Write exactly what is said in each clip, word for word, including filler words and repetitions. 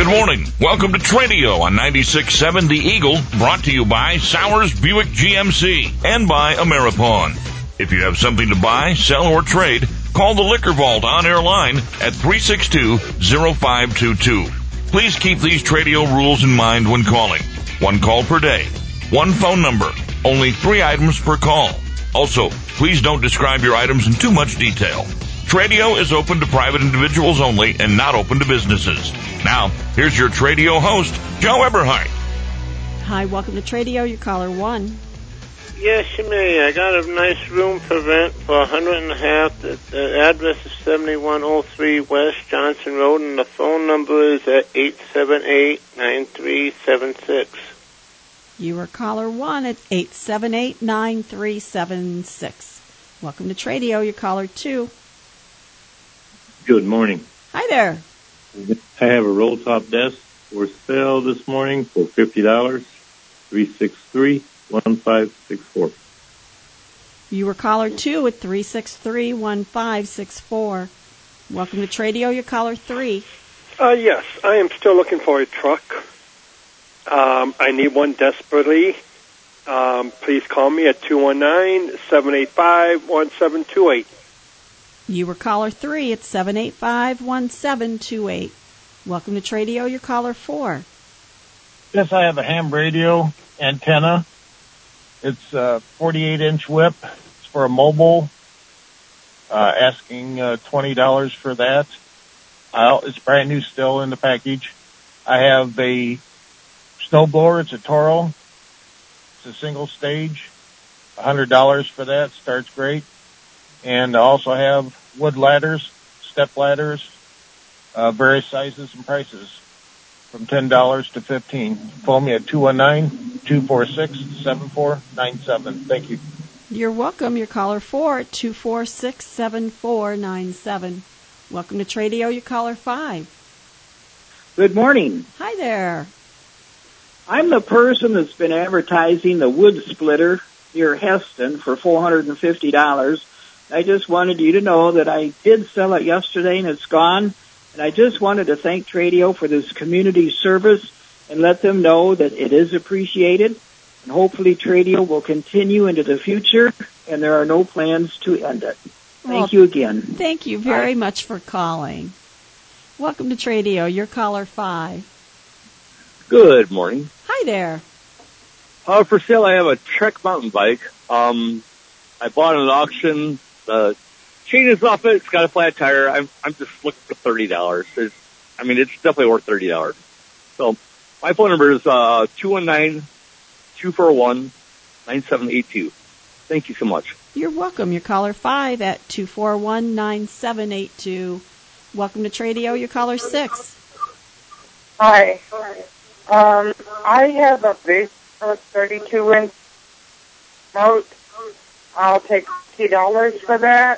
Good morning. Welcome to Tradio on ninety-six point seven The Eagle, brought to you by Sowers Buick G M C and by Ameripawn. If you have something to buy, sell, or trade, call the Liquor Vault on-air line at three six two, zero five two two. Please keep these Tradio rules in mind when calling. One call per day. One phone number. Only three items per call. Also, please don't describe your items in too much detail. Tradio is open to private individuals only and not open to businesses. Now, here's your Tradio host, Joe Eberhardt. Hi, welcome to Tradio. Your caller one. Yes, you may. I got a nice room for rent for a hundred and a half. The, the address is seventy-one oh three West Johnson Road, and the phone number is at eight seven eight, nine three seven six. You are caller one at eight seven eight, nine three seven six. Welcome to Tradio. Your caller two. Good morning. Hi there. I have a roll top desk for sale this morning for fifty dollars. three six three, one five six four. You were caller two at three six three, one five six four. Welcome to Tradio. Your caller three. Uh, yes, I am still looking for a truck. Um, I need one desperately. Um, please call me at two one nine, seven eight five, one seven two eight. You were caller three at seven eight five, one seven two eight. Welcome to Tradio. Your caller four. Yes, I have a ham radio antenna. It's a forty-eight inch whip. It's for a mobile. Uh, asking uh, twenty dollars for that. Uh, it's brand new still in the package. I have a snowblower. It's a Toro. It's a single stage. one hundred dollars for that. Starts great. And I also have wood ladders, step ladders, uh, various sizes and prices, from ten dollars to fifteen dollars. Phone me at two one nine, two four six, seven four nine seven. Thank you. You're welcome. Your caller four at two four six, seven four nine seven. Welcome to Tradio. Your caller five. Good morning. Hi there. I'm the person that's been advertising the wood splitter near Heston for four hundred fifty dollars. I just wanted you to know that I did sell it yesterday and it's gone. And I just wanted to thank Tradio for this community service and let them know that it is appreciated. And hopefully Tradio will continue into the future, and there are no plans to end it. Thank well, you again. Thank you very Bye. much for calling. Welcome to Tradio. Your caller five. Good morning. Hi there. Uh, for sale, I have a Trek mountain bike. Um, I bought it at an auction. The chain is off it. It's got a flat tire. I'm, I'm just looking for thirty dollars. It's, I mean, it's definitely worth thirty dollars. So my phone number is uh, two one nine, two four one, nine seven eight two. Thank you so much. You're welcome. Your caller five at two four one, nine seven eight two. Welcome to Tradio. Your caller six. Hi. Um, I have a big thirty-two inch remote. I'll take fifty dollars for that.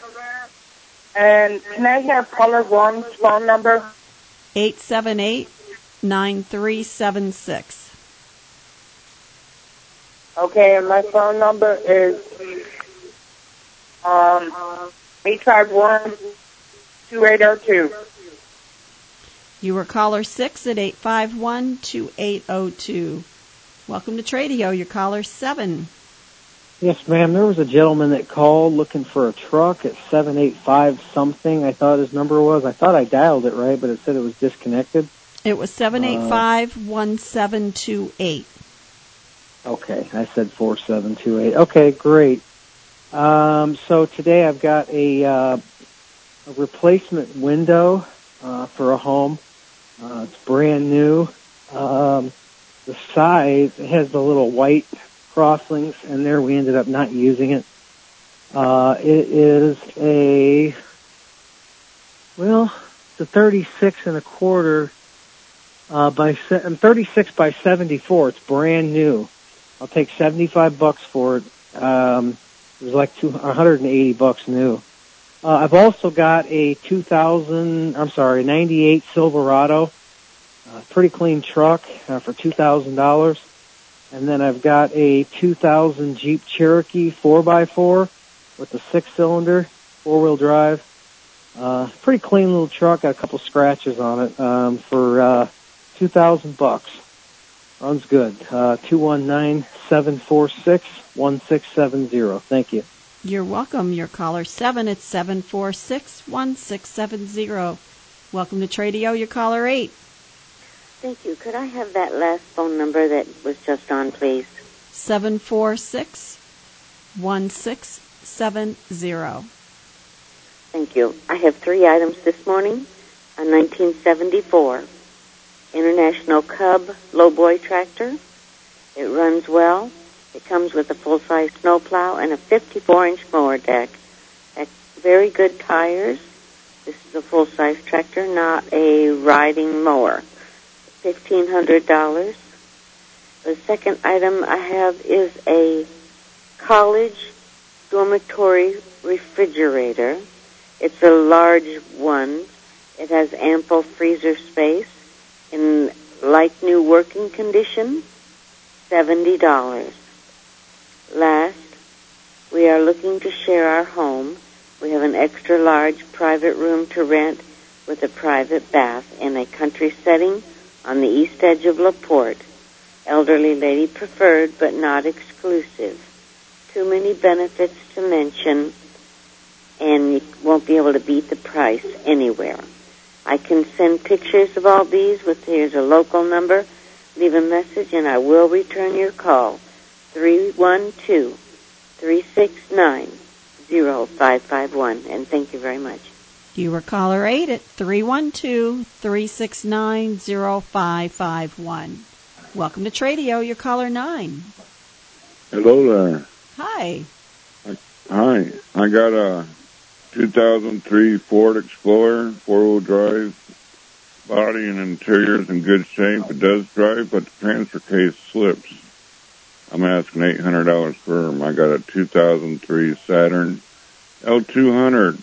And can I have caller one's phone number? eight seven eight, nine three seven six. Okay, and my phone number is um eight five one, two eight zero two. You were caller six at eight five one, two eight zero two. Welcome to Tradio. Your caller seven. Yes, ma'am. There was a gentleman that called looking for a truck at seven eight five something. I thought his number was. I thought I dialed it right, but it said it was disconnected. It was seven eight five, one seven two eight. Okay, I said four seven two eight. Okay, great. Um, so today I've got a, uh, a replacement window uh, for a home. Uh, it's brand new. Um, the size, it has the little white crosslinks, and there we ended up not using it. Uh, it is a, well, it's a thirty-six and a quarter uh, by se- thirty-six by seventy-four. It's brand new. I'll take seventy-five bucks for it. Um, it was like two, one hundred eighty bucks new. Uh, I've also got a two thousand, I'm sorry, ninety-eight Silverado, uh, pretty clean truck uh, for two thousand dollars. And then I've got a two thousand Jeep Cherokee four by four with a six-cylinder, four-wheel drive. Uh, pretty clean little truck. Got a couple scratches on it um, for uh, two thousand bucks. Sounds good. Uh, two one nine, seven four six, one six seven zero. Thank you. You're welcome. You're caller seven at seven four six, one six seven zero. Welcome to Tradio. You're caller eight. Thank you. Could I have that last phone number that was just on, please? seven four six, one six seven zero. Thank you. I have three items this morning. A nineteen seventy-four International Cub lowboy tractor. It runs well. It comes with a full-size snowplow and a fifty-four inch mower deck. Very good tires. This is a full-size tractor, not a riding mower. fifteen hundred dollars. The second item I have is a college dormitory refrigerator. It's a large one. It has ample freezer space in like new working condition, seventy dollars. Last, we are looking to share our home. We have an extra large private room to rent with a private bath in a country setting on the east edge of LaPorte. Elderly lady preferred, but not exclusive. Too many benefits to mention, and you won't be able to beat the price anywhere. I can send pictures of all these with, here's a local number. Leave a message and I will return your call. three one two, three six nine, zero five five one. And thank you very much. You were caller eight at three one two, three six nine, zero five five one. Welcome to Tradio. You're caller nine. Hello there. Hi. Hi. I got a two thousand three Ford Explorer, four-wheel drive, body and interior's in good shape. It does drive, but the transfer case slips. I'm asking eight hundred dollars for them. I got a two thousand three Saturn L two hundred,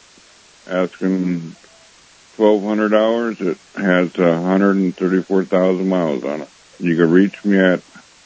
asking twelve hundred dollars. It has one hundred thirty-four thousand miles on it. You can reach me at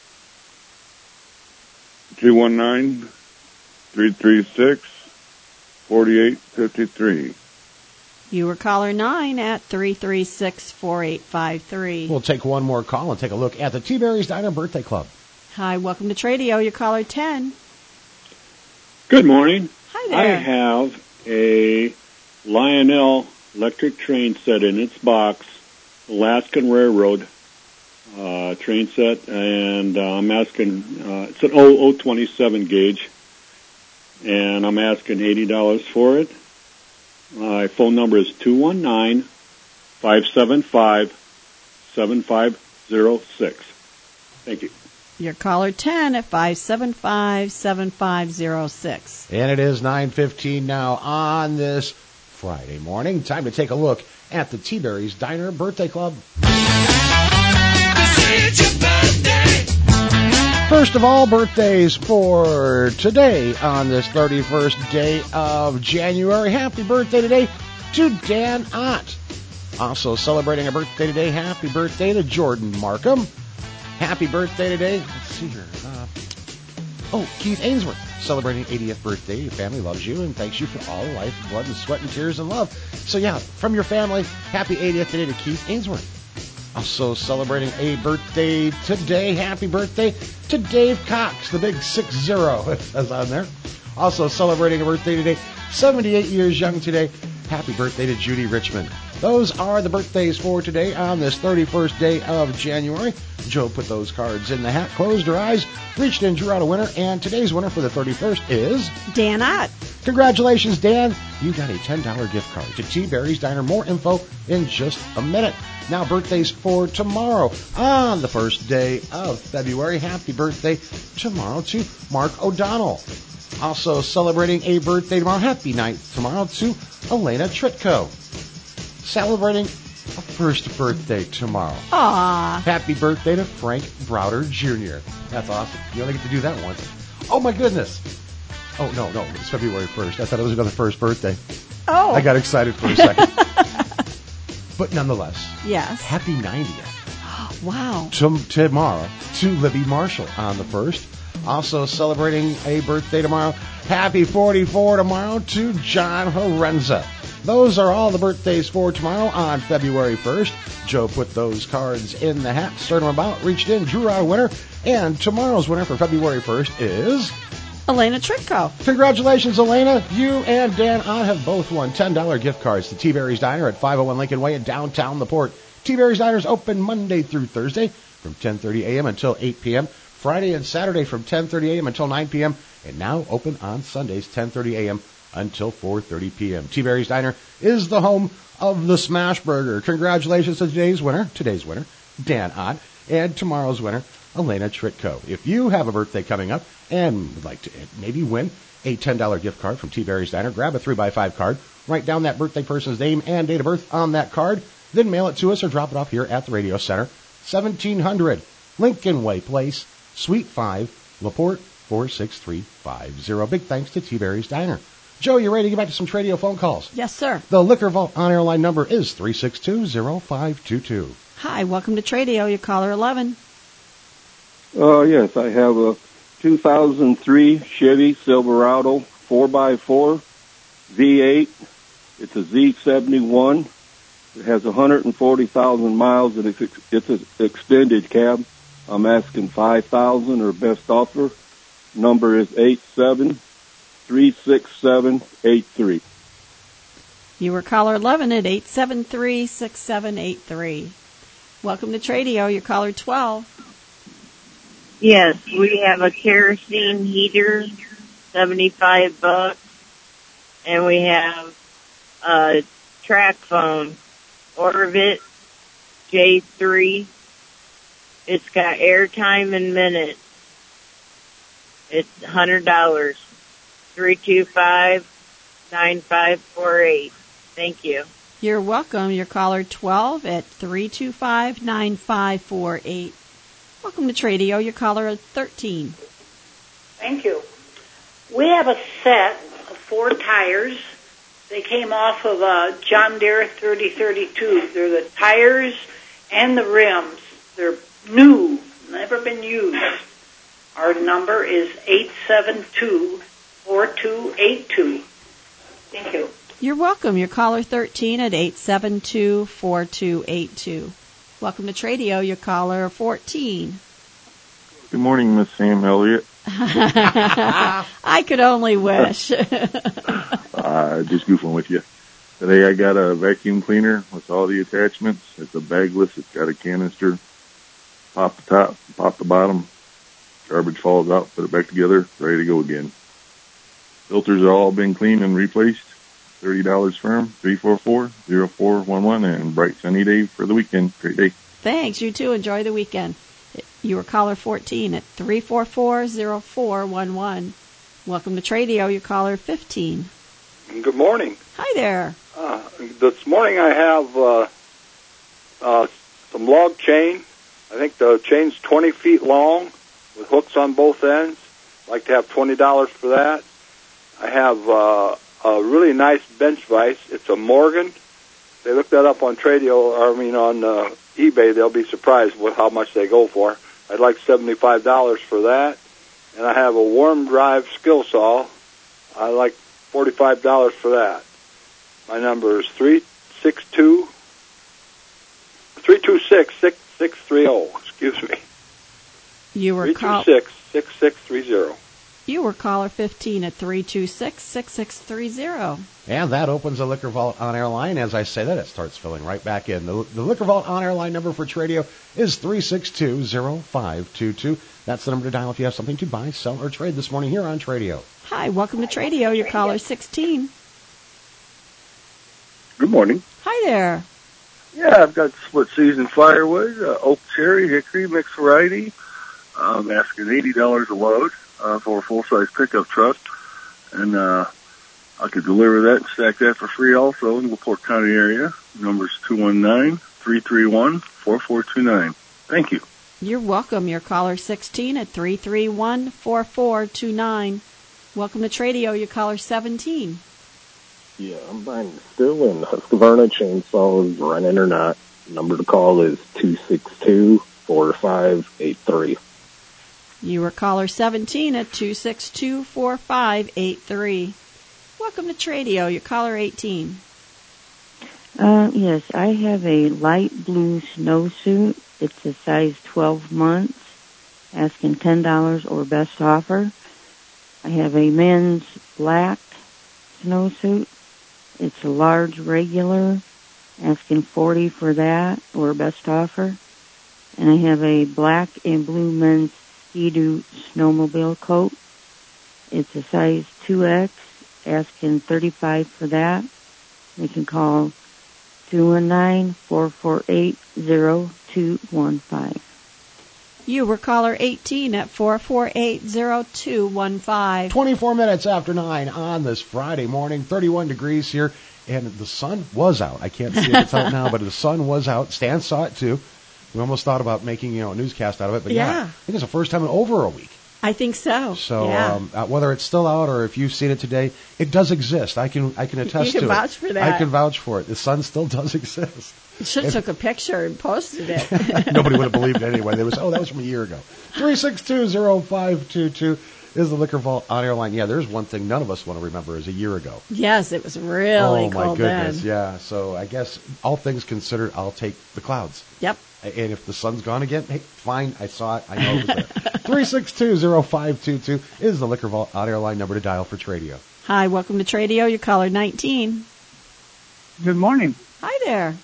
two one nine, three three six, four eight five three. You were caller nine at three three six, four eight five three. We'll take one more call and take a look at the T-Berry's Diner Birthday Club. Hi, welcome to Tradio. You're caller ten. Good morning. Hi there. I have a Lionel electric train set in its box, Alaskan Railroad uh, train set, and uh, I'm asking, uh, it's an oh twenty-seven gauge, and I'm asking eighty dollars for it. My phone number is two one nine, five seven five, seven five zero six. Thank you. You're caller ten at five seven five, seven five zero six. And it is nine fifteen now on this Friday morning. Time to take a look at the T-Berry's Diner Birthday Club. First of all, birthdays for today on this thirty-first day of January. Happy birthday today to Dan Ott. Also celebrating a birthday today, happy birthday to Jordan Markham. Happy birthday today. Let's see here. Uh, oh, Keith Ainsworth, celebrating eightieth birthday. Your family loves you and thanks you for all the life, blood, and sweat, and tears and love. So, yeah, from your family, happy eightieth today to Keith Ainsworth. Also celebrating a birthday today. Happy birthday to Dave Cox, the big six zero, it says on there. Also celebrating a birthday today, seventy-eight years young today. Happy birthday to Judy Richmond. Those are the birthdays for today on this thirty-first day of January. Joe put those cards in the hat, closed her eyes, reached in, drew out a winner, and today's winner for the thirty-first is Dan Ott. Congratulations, Dan. You got a ten dollars gift card to T-Berry's Diner. More info in just a minute. Now, birthdays for tomorrow on the first day of February. Happy birthday tomorrow to Mark O'Donnell. Also celebrating a birthday tomorrow. Happy night tomorrow to Elena Tritko. Celebrating a first birthday tomorrow. Aww. Happy birthday to Frank Browder Junior That's awesome. You only get to do that once. Oh, my goodness. Oh, no, no. It's February first. I thought it was another first birthday. Oh. I got excited for a second. But nonetheless. Yes. Happy ninetieth. Wow. To, tomorrow to Libby Marshall on the first. Also celebrating a birthday tomorrow. Happy forty-four tomorrow to John Horenza. Those are all the birthdays for tomorrow on February first. Joe put those cards in the hat, stirred them about, reached in, drew our winner, and tomorrow's winner for February first is Elena Tritko. Congratulations, Elena. You and Dan Ott have both won ten dollars gift cards to T-Berry's Diner at five oh one Lincoln Way in downtown LaPorte. T-Berry's Diner is open Monday through Thursday from ten thirty a.m. until eight p.m., Friday and Saturday from ten thirty a.m. until nine p.m., and now open on Sundays ten thirty a.m. until four thirty p.m. T-Berry's Diner is the home of the Smash Burger. Congratulations to today's winner, today's winner, Dan Ott, and tomorrow's winner, Elena Tritko. If you have a birthday coming up and would like to maybe win a ten dollars gift card from T-Berry's Diner, grab a three by five card, write down that birthday person's name and date of birth on that card, then mail it to us or drop it off here at the Radio Center, seventeen hundred Lincoln Way Place, Suite five, LaPorte, four six three five zero. Big thanks to T-Berry's Diner. Joe, you ready to get back to some Tradio phone calls? Yes, sir. The Liquor Vault on-air line number is three six two, zero five two two. Hi, welcome to Tradio. You're caller eleven. Uh, yes, I have a two thousand three Chevy Silverado four by four V eight. It's a Z seventy-one. It has one hundred forty thousand miles, and it's, it's an extended cab. I'm asking five thousand dollars or best offer. Number is eight seven three six seven eight three. You were caller eleven at eight seven three, six seven eight three. Welcome to Tradio. You're caller twelve. Yes, we have a kerosene heater, seventy-five bucks, and we have a track phone, Orbit J three. It's got airtime in minutes. It's one hundred dollars. three two five, nine five four eight. Thank you. You're welcome. You're caller twelve at three two five, nine five four eight. Welcome to Tradio. You're caller thirteen. Thank you. We have a set of four tires. They came off of a John Deere thirty thirty-two. They're the tires and the rims. They're new, never been used. Our number is eight seven two, four two eight two. Thank you. You're welcome. You're caller thirteen at eight seven two, four two eight two. Welcome to Tradio. You're caller fourteen. Good morning, Miss Sam Elliott. I could only wish. uh, just goofing with you. Today I got a vacuum cleaner with all the attachments. It's a bagless. It's got a canister. Pop the top, pop the bottom. Garbage falls out, put it back together, ready to go again. Filters are all been cleaned and replaced. thirty dollars firm, three four four, zero four one one, and bright sunny day for the weekend. Great day. Thanks. You too. Enjoy the weekend. You were caller fourteen at three four four, zero four one one. Welcome to Tradio. You're caller fifteen. Good morning. Hi there. Uh, this morning I have uh, uh, some log chain. I think the chain's twenty feet long with hooks on both ends. I'd like to have twenty dollars for that. I have uh, a really nice bench vise. It's a Morgan. They look that up on Tradio, or I mean on uh, eBay. They'll be surprised with how much they go for. I'd like seventy-five dollars for that. And I have a worm drive skill saw. I like forty-five dollars for that. My number is three six two, three two six, six six three zero. Excuse me. You were call- three two six, six six three zero. You were caller fifteen at three two six, six six three zero. And that opens the Liquor Vault on-air line. As I say that, it starts filling right back in. The, the Liquor Vault on-air line number for Tradio is three six two, zero five two two. That's the number to dial if you have something to buy, sell, or trade this morning here on Tradio. Hi, welcome to Tradio. You're caller sixteen. Good morning. Hi there. Yeah, I've got split season firewood, uh, oak cherry, hickory, mixed variety. I'm asking eighty dollars a load uh, for a full-size pickup truck. And uh, I could deliver that and stack that for free also in the LaPorte County area. Number's two one nine, three three one, four four two nine. Thank you. You're welcome. You're caller sixteen at three three one, four four two nine. Welcome to Tradio. You're caller seventeen. Yeah, I'm buying still in Husqvarna chainsaws, running or not. Number to call is two six two, four five eight three. You were caller seventeen at two six two, four five eight three. Welcome to Tradio. You're caller eighteen. Uh, yes, I have a light blue snowsuit. It's a size twelve months, asking ten dollars or best offer. I have a men's black snowsuit. It's a large regular, asking forty dollars for that or best offer. And I have a black and blue men's Ski-Doo snowmobile coat. It's a size two X, asking thirty-five dollars for that. You can call two one nine, four four eight, zero two one five. You were caller eighteen at four four eight, zero two one five. twenty-four minutes after nine on this Friday morning, thirty-one degrees here, and the sun was out. I can't see if it's out now, but the sun was out. Stan saw it too. We almost thought about making, you know, a newscast out of it, but yeah, Yeah. I think it's the first time in over a week. I think so. So yeah. um, uh, whether it's still out or if you've seen it today, it does exist. I can I can attest You can to it. vouch for that. I can vouch for it. The sun still does exist. You should have If- took a picture and posted it. Nobody would have believed it anyway. They was, oh, that was from a year ago. three six two, zero five two two is the Liquor Vault on air line. Yeah, there's one thing none of us want to remember is a year ago. Yes, it was really oh, my cold goodness, then. yeah. So I guess all things considered, I'll take the clouds. Yep. And if the sun's gone again, hey, fine, I saw it. I know it was there. three six two, zero five two two is the Liquor Vault on air line number to dial for Tradio. Hi, welcome to Tradio. You're caller nineteen. Good morning. Hi there.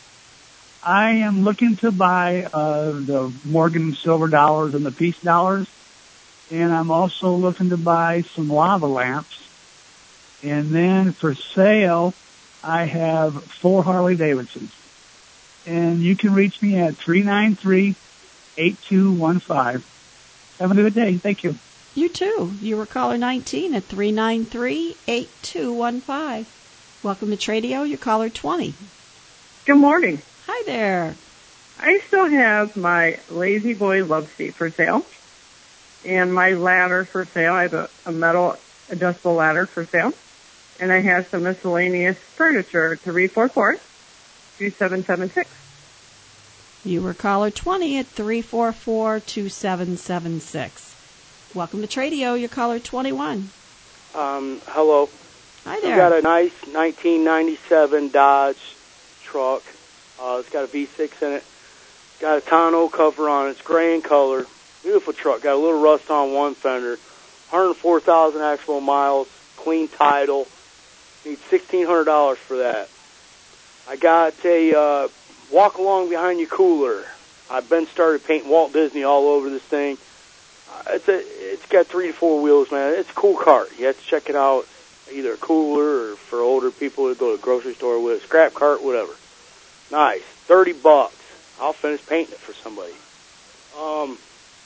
I am looking to buy uh, the Morgan silver dollars and the peace dollars, and I'm also looking to buy some lava lamps. And then for sale, I have four Harley Davidsons. And you can reach me at three nine three, eight two one five. Have a good day. Thank you. You too. You were caller nineteen at three nine three, eight two one five. Welcome to Tradio. You're caller twenty. Good morning. Hi there. I still have my Lazy Boy love seat for sale and my ladder for sale. I have a, a metal adjustable ladder for sale. And I have some miscellaneous furniture, three four four, two seven seven six. You were caller twenty at three four four, two seven seven six. Welcome to Tradio. You're caller twenty-one. Um, hello. Hi We there. got a nice nineteen ninety-seven Dodge truck. Uh, it's got a V six in it. Got a tonneau cover on it. It's gray in color. Beautiful truck. Got a little rust on one fender. one hundred four thousand actual miles. Clean title. Need sixteen hundred dollars for that. I got a uh, walk along behind your cooler. I've been started painting Walt Disney all over this thing. Uh, it's a, it's got three to four wheels, man. It's a cool cart. You have to check it out. Either a cooler or for older people to go to the grocery store with a scrap cart, whatever. Nice. thirty bucks. I'll finish painting it for somebody. Um,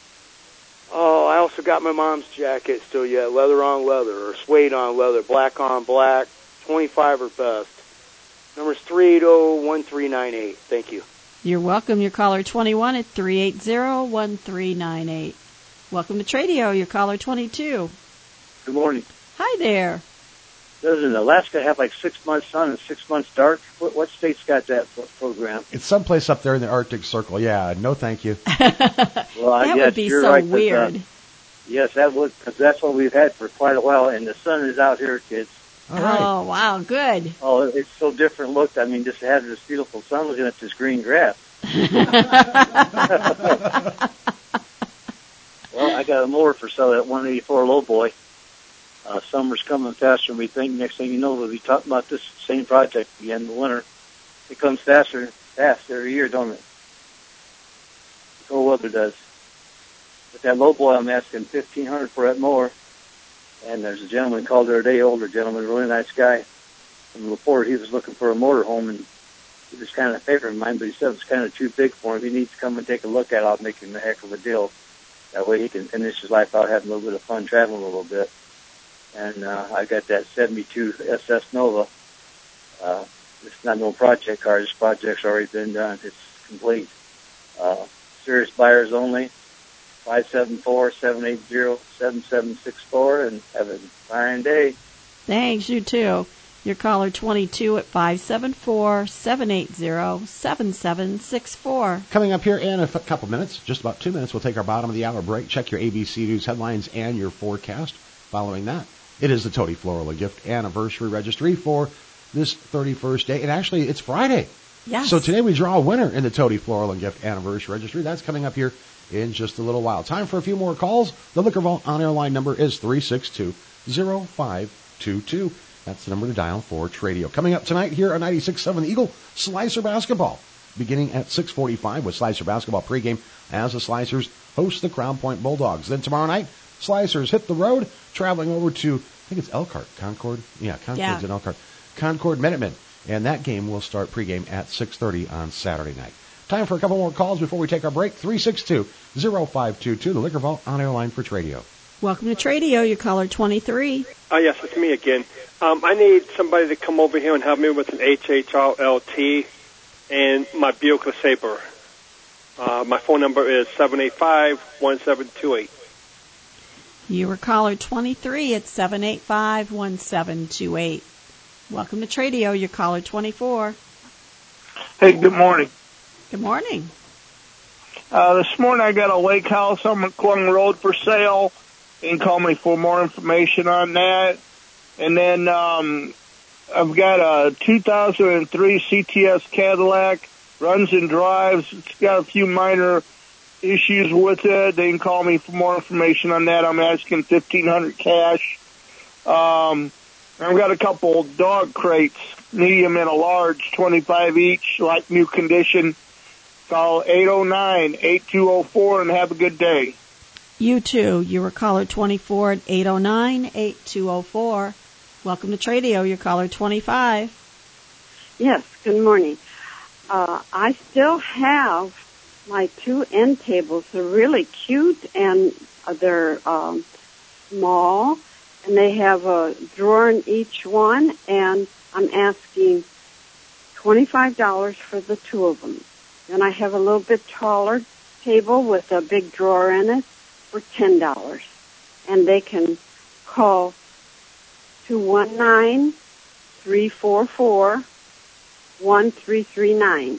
oh, I also got my mom's jacket still yet. Leather on leather or suede on leather. Black on black. twenty-five or best. Number's three eight zero, one three nine eight. Thank you. You're welcome. You're caller twenty-one at three eight zero, one three nine eight. Welcome to Tradio. You're caller twenty-two. Good morning. Hi there. Doesn't Alaska have like six months sun and six months dark? What, what state's got that pro- program? It's someplace up there in the Arctic Circle. Yeah, no thank you. Well, That yes, would be you're so right, 'cause, uh, weird. yes, that would, because that's what we've had for quite a while, and the sun is out here, kids. Oh, wow, good. Oh, it's so different look. I mean, just having this beautiful sun looking at this green grass. Well, I got a mower for sale at one eighty-four Lowboy. Uh, summer's coming faster than we think. Next thing you know, we'll be talking about this same project again in the winter. It comes faster, fast every year, don't it? The cold weather does. But that Lowboy, I'm asking fifteen hundred dollars for that mower. And there's a gentleman called the other day, older gentleman, really nice guy from LaPorte. He was looking for a motorhome, and he was kind of a favorite of mine, but he said it's kind of too big for him. He needs to come and take a look at it. I'll make him a heck of a deal. That way he can finish his life out having a little bit of fun traveling a little bit. And uh, I got that seventy-two S S Nova. Uh, it's not no project car. This project's already been done. It's complete. Uh, serious buyers only. five seven four, seven eight zero, seven seven six four, and have a fine day. Thanks, you too. Your caller twenty-two at five seven four, seven eight zero, seven seven six four. Coming up here in a f- couple minutes, just about two minutes, we'll take our bottom of the hour break, check your A B C News headlines and your forecast. Following that, it is the Toady Floral and Gift Anniversary Registry for this thirty-first day. And actually, it's Friday. Yes. So today we draw a winner in the Toady Floral and Gift Anniversary Registry. That's coming up here in just a little while. Time for a few more calls. The Liquor Vault on-air line number is three six two, zero five two two. That's the number to dial for Tradio. Coming up tonight here on ninety-six point seven The Eagle, Slicer Basketball. Beginning at six forty-five with Slicer Basketball pregame as the Slicers host the Crown Point Bulldogs. Then tomorrow night, Slicers hit the road, traveling over to, I think it's Elkhart, Concord? Yeah, Concord's yeah. in Elkhart. Concord Minutemen. And that game will start pregame at six thirty on Saturday night. Time for a couple more calls before we take our break. three six two, zero five two two, the Liquor Vault on-air line for Tradio. Welcome to Tradio, your caller twenty-three. Oh, yes, it's me again. Um, I need somebody to come over here and help me with an H H R L T and my Buick Sabre. Uh, my phone number is seven eight five, one seven two eight. You were caller twenty-three at seven eight five, one seven two eight. Welcome to Tradio, your caller twenty-four. Hey, good morning. Good morning. Uh, this morning I got a lake house on McClung Road for sale. You can call me for more information on that. And then um, I've got a two thousand three C T S Cadillac, runs and drives. It's got a few minor issues with it. They can call me for more information on that. I'm asking fifteen hundred dollars cash. Um, I've got a couple dog crates, medium and a large, twenty-five each, like new condition. Call eight oh nine, eight two oh four and have a good day. You too. You were caller twenty-four at eight oh nine, eight two oh four. Welcome to Tradio, your caller twenty-five. Yes, good morning. Uh, I still have my two end tables. They're really cute, and they're um, small, and they have a drawer in each one, and I'm asking twenty-five dollars for the two of them. Then I have a little bit taller table with a big drawer in it for ten dollars. And they can call two one nine, three four four, one three three nine.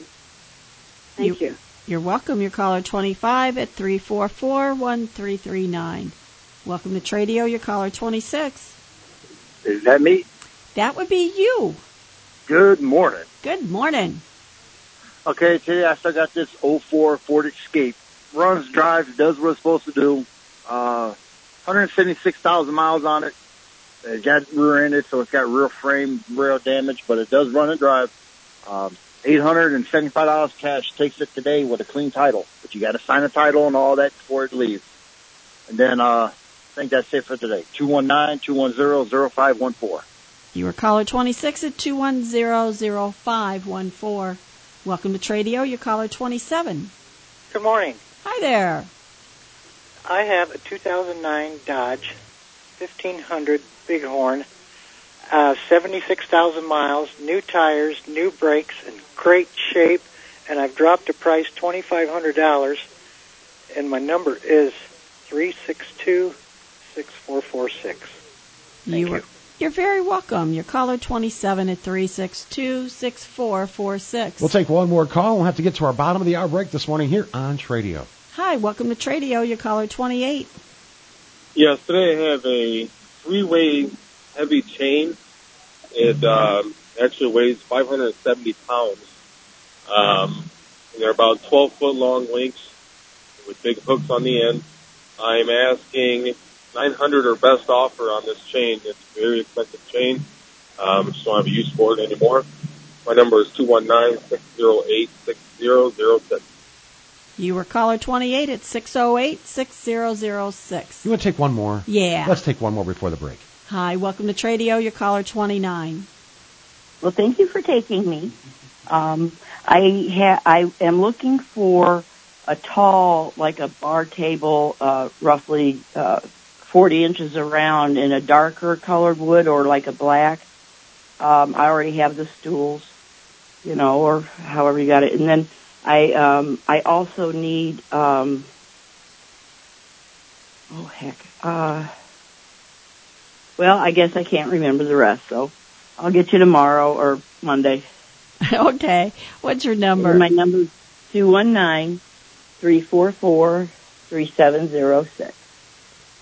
Thank you. You're welcome. Your caller twenty-five at three four four, one three three nine. Welcome to Tradio, your caller twenty-six. Is that me? That would be you. Good morning. Good morning. Okay, today I still got this oh four Ford Escape. Runs, drives, does what it's supposed to do. Uh, one hundred seventy-six thousand miles on it. It got rear-ended, so it's got rear frame, rail damage, but it does run and drive. Um, eight hundred seventy-five dollars cash, takes it today with a clean title. But you got to sign a title and all that before it leaves. And then uh, I think that's it for today. two one nine, two one zero, zero five one four. You were caller twenty-six at two one zero, zero five one four. Welcome to Tradio, your caller twenty-seven. Good morning. Hi there. I have a two thousand nine Dodge fifteen hundred Bighorn, uh, seventy-six thousand miles, new tires, new brakes, in great shape, and I've dropped the price twenty-five hundred dollars, and my number is three six two, six four four six. Thank you. you. Are, you're very welcome. Your caller twenty-seven at three six two, six four four six. We'll take one more call. We'll have to get to our bottom of the hour break this morning here on Tradio. Hi, welcome to Tradio, your caller twenty-eight. Yes, today I have a three-way heavy chain. It um, actually weighs five hundred seventy pounds. Um, and they're about twelve foot long links with big hooks on the end. I'm asking nine hundred or best offer on this chain. It's a very expensive chain. Um, I just don't have a use for it anymore. My number is two one nine, six zero eight, six zero zero six. You were caller twenty-eight at six oh eight, six zero zero six. You want to take one more? Yeah. Let's take one more before the break. Hi, welcome to Tradio, your caller twenty-nine. Well, thank you for taking me. Um, I ha- I am looking for a tall, like a bar table, uh, roughly uh, forty inches around in a darker colored wood or like a black. Um, I already have the stools, you know, or however you got it. And then I um, I also need, um, oh, heck. Uh, well, I guess I can't remember the rest, so I'll get you tomorrow or Monday. Okay. What's your number? And my number is two one nine, three four four, three seven zero six.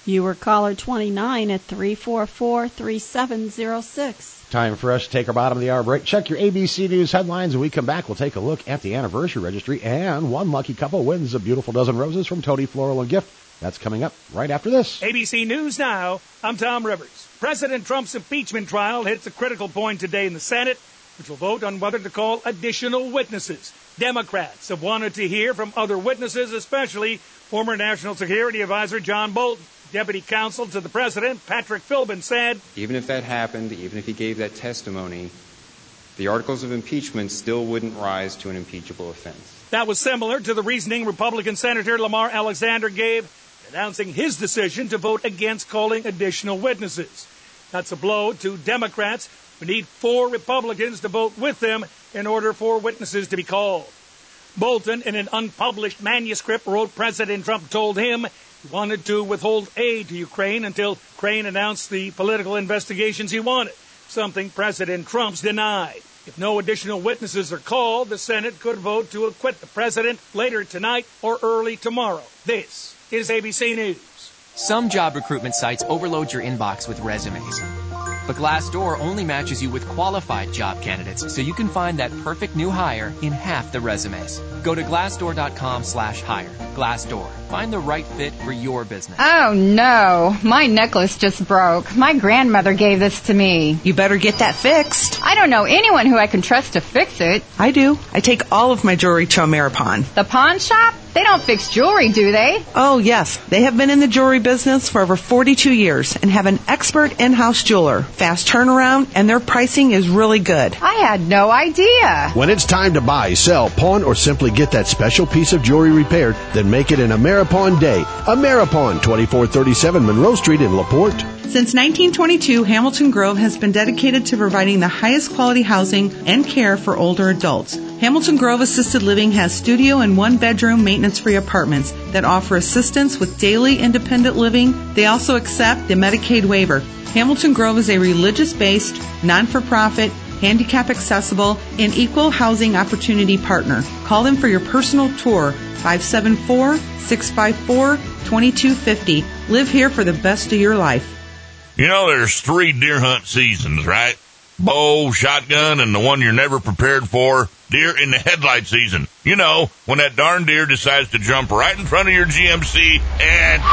You were caller twenty-nine at three four four, three seven zero six. Time for us to take our bottom of the hour break. Check your A B C News headlines. When we come back, we'll take a look at the anniversary registry, and one lucky couple wins a beautiful dozen roses from Toady Floral and Gift. That's coming up right after this. A B C News Now, I'm Tom Rivers. President Trump's impeachment trial hits a critical point today in the Senate, which will vote on whether to call additional witnesses. Democrats have wanted to hear from other witnesses, especially former National Security Advisor John Bolton. Deputy Counsel to the President, Patrick Philbin, said, even if that happened, even if he gave that testimony, the articles of impeachment still wouldn't rise to an impeachable offense. That was similar to the reasoning Republican Senator Lamar Alexander gave, announcing his decision to vote against calling additional witnesses. That's a blow to Democrats who need four Republicans to vote with them in order for witnesses to be called. Bolton, in an unpublished manuscript, wrote President Trump told him he wanted to withhold aid to Ukraine until Ukraine announced the political investigations he wanted, something President Trump's denied. If no additional witnesses are called, the Senate could vote to acquit the president later tonight or early tomorrow. This is A B C News. Some job recruitment sites overload your inbox with resumes. But Glassdoor only matches you with qualified job candidates, so you can find that perfect new hire in half the resumes. Go to glassdoor.com slash hire. Glassdoor. Find the right fit for your business. Oh, no. My necklace just broke. My grandmother gave this to me. You better get that fixed. I don't know anyone who I can trust to fix it. I do. I take all of my jewelry to Ameripon. The pawn shop? They don't fix jewelry, do they? Oh, yes. They have been in the jewelry business for over forty-two years and have an expert in-house jeweler. Fast turnaround, and their pricing is really good. I had no idea. When it's time to buy, sell, pawn, or simply get that special piece of jewelry repaired, then make it an Ameripon day. Ameripon, twenty-four thirty-seven Monroe Street in LaPorte. Since nineteen twenty-two, Hamilton Grove has been dedicated to providing the highest quality housing and care for older adults. Hamilton Grove Assisted Living has studio and one-bedroom maintenance-free apartments that offer assistance with daily independent living. They also accept the Medicaid waiver. Hamilton Grove is a religious-based, non-for-profit, handicap-accessible, and equal housing opportunity partner. Call them for your personal tour, five seven four, six five four, two two five zero. Live here for the best of your life. You know, there's three deer hunt seasons, right? Bow, shotgun, and the one you're never prepared for, deer in the headlight season. You know, when that darn deer decides to jump right in front of your G M C and...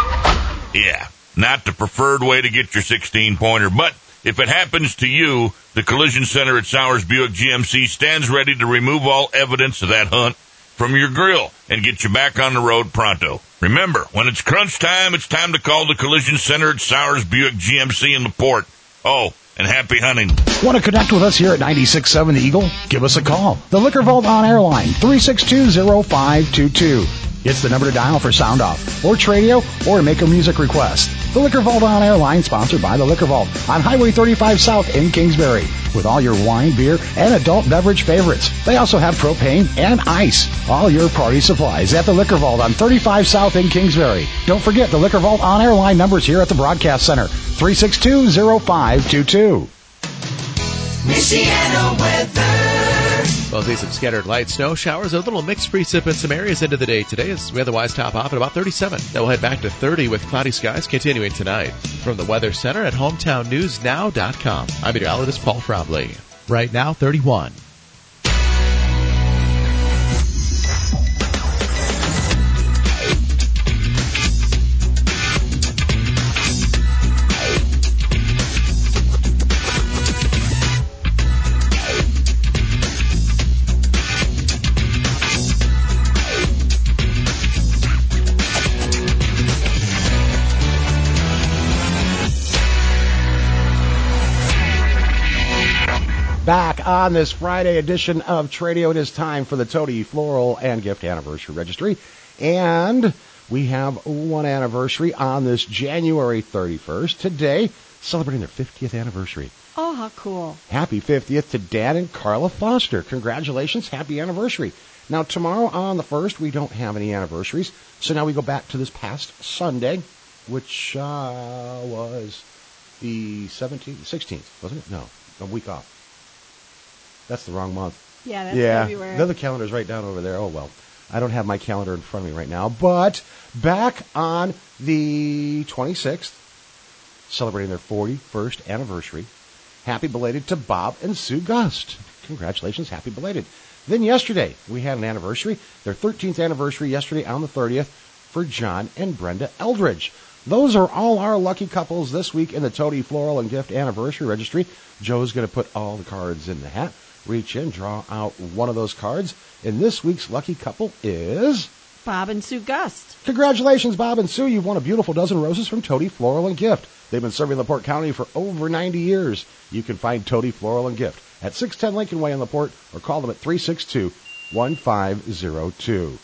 yeah, not the preferred way to get your sixteen-pointer, but if it happens to you, the Collision Center at Sowers Buick G M C stands ready to remove all evidence of that hunt from your grill and get you back on the road pronto. Remember, when it's crunch time, it's time to call the Collision Center at Sowers Buick G M C in LaPorte. Oh, and happy hunting. Want to connect with us here at ninety-six point seven The Eagle? Give us a call. The Liquor Vault on-air line, three six two, zero five two two. It's the number to dial for sound off, or Tradio, or to make a music request. The Liquor Vault on-air line, sponsored by the Liquor Vault on Highway thirty-five South in Kingsbury, with all your wine, beer, and adult beverage favorites. They also have propane and ice. All your party supplies at the Liquor Vault on thirty-five South in Kingsbury. Don't forget the Liquor Vault on-air line numbers here at the Broadcast Center, three six two, zero five two two. Michiana weather. We'll see some scattered light snow showers, a little mixed precip in some areas into the day today as we otherwise top off at about thirty-seven. Then we'll head back to thirty with cloudy skies continuing tonight. From the Weather Center at hometown news now dot com, I'm meteorologist Paul Frobley. Right now, thirty-one. Back on this Friday edition of Tradio, it is time for the Toady Floral and Gift Anniversary Registry. And we have one anniversary on this January thirty-first. Today, celebrating their fiftieth anniversary. Oh, how cool. Happy fiftieth to Dan and Carla Foster. Congratulations. Happy anniversary. Now, tomorrow on the first, we don't have any anniversaries. So now we go back to this past Sunday, which uh, was the seventeenth, sixteenth, wasn't it? No, a week off. That's the wrong month. Yeah, that's yeah. February. The other calendar's right down over there. Oh, well. I don't have my calendar in front of me right now, but back on the twenty-sixth, celebrating their forty-first anniversary. Happy belated to Bob and Sue Gust. Congratulations, happy belated. Then yesterday, we had an anniversary, their thirteenth anniversary yesterday on the thirtieth for John and Brenda Eldridge. Those are all our lucky couples this week in the Toady Floral and Gift Anniversary Registry. Joe's going to put all the cards in the hat, reach in, draw out one of those cards, and this week's lucky couple is Bob and Sue Gust. Congratulations, Bob and Sue. You've won a beautiful dozen roses from Toady Floral and Gift. They've been serving LaPorte County for over ninety years. You can find Toady Floral and Gift at six ten Lincoln Way in LaPorte or call them at three six two, one five zero two.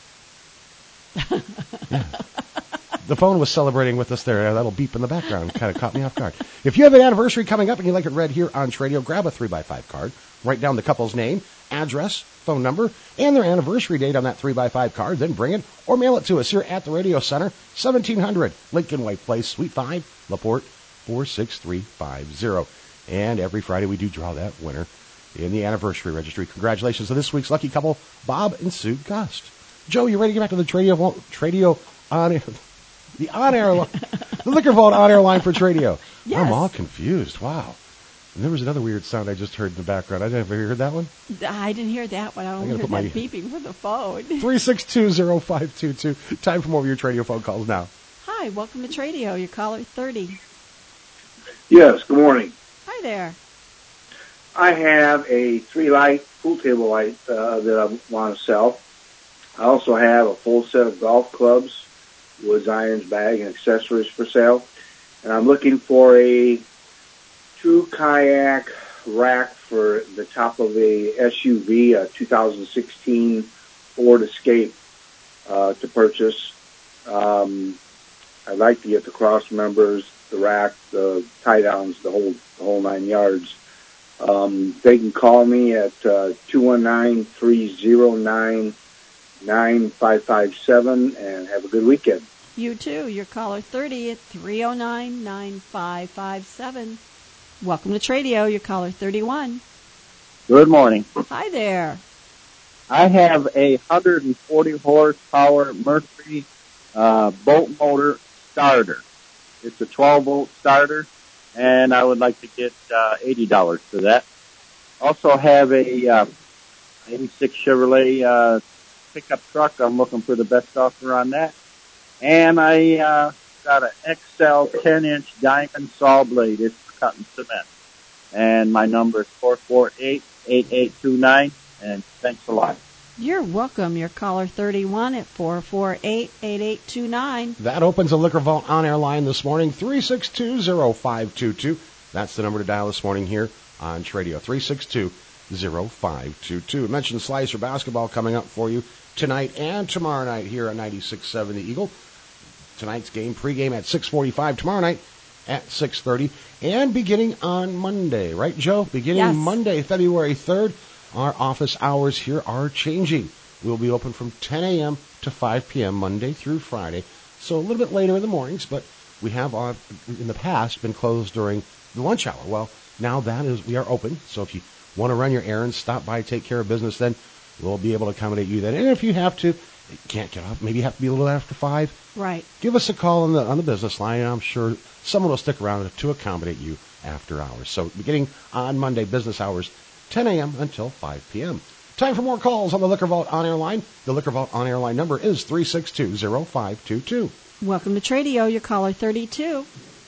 Yeah. The phone was celebrating with us there. That'll beep in the background. Kind of caught me off guard. If you have an anniversary coming up and you'd like it read here on Tradio, grab a three by five card, write down the couple's name, address, phone number, and their anniversary date on that three by five card, then bring it or mail it to us here at the Radio Center, seventeen hundred Lincoln Way Place, Suite five, LaPorte, four six three five zero. And every Friday we do draw that winner in the anniversary registry. Congratulations to this week's lucky couple, Bob and Sue Gust. Joe, you ready to get back to the Tradio, Tradio on air, the on-air line, the Liquor Vault on-air line for Tradio? Yes. I'm all confused. Wow. And there was another weird sound I just heard in the background. I didn't have you heard that one? I didn't hear that one. I don't I hear gotta that put my- beeping for the phone. three six two, zero five two two. Time for more of your Tradio phone calls now. Hi, welcome to Tradio. Your caller thirty. Yes, good morning. Hi there. I have a three-light pool table light uh, that I want to sell. I also have a full set of golf clubs, woods, irons, bag, and accessories for sale. And I'm looking for a two kayak rack for the top of a S U V, a two thousand sixteen Ford Escape, uh, to purchase. Um, I'd like to get the cross members, the rack, the tie downs, the whole the whole nine yards. Um, they can call me at uh, two one nine, three zero nine, nine five five seven and have a good weekend. You too. Your caller thirty at three oh nine, nine five five seven. Welcome to Tradio. Your caller thirty-one. Good morning. Hi there. I have a one hundred forty horsepower Mercury uh, boat motor starter. It's a twelve volt starter, and I would like to get uh, eighty dollars for that. Also have a uh, eighty-six Chevrolet uh, pickup truck. I'm looking for the best offer on that. And I uh, got an X L ten inch diamond saw blade. It's for cutting cement. And my number is four four eight, eight eight two nine, and thanks a lot. You're welcome. Your caller thirty-one at four four eight, eight eight two nine. That opens the Liquor Vault on-air line this morning, three six two, zero five two two. That's the number to dial this morning here on Tradio, three six two, zero five two two. I mentioned Slicer basketball coming up for you tonight and tomorrow night here at ninety-six point seven The Eagle. Tonight's game, pregame at six forty-five, tomorrow night at six thirty, and beginning on Monday, right, Joe? Beginning Yes. Monday, February third, our office hours here are changing. We'll be open from ten a.m. to five p.m. Monday through Friday, so a little bit later in the mornings, but we have, uh, in the past, been closed during the lunch hour. Well, now that is, we are open, so if you want to run your errands, stop by, take care of business, then we'll be able to accommodate you then. And if you have to, you can't get off, maybe you have to be a little after five, Right. give us a call on the on the business line, and I'm sure someone will stick around to accommodate you after hours. So beginning on Monday, business hours, ten a.m. until five p.m. Time for more calls on the Liquor Vault on-air line. The Liquor Vault on-air line number is three six two, zero five two two. Welcome to Tradio. Your caller thirty-two.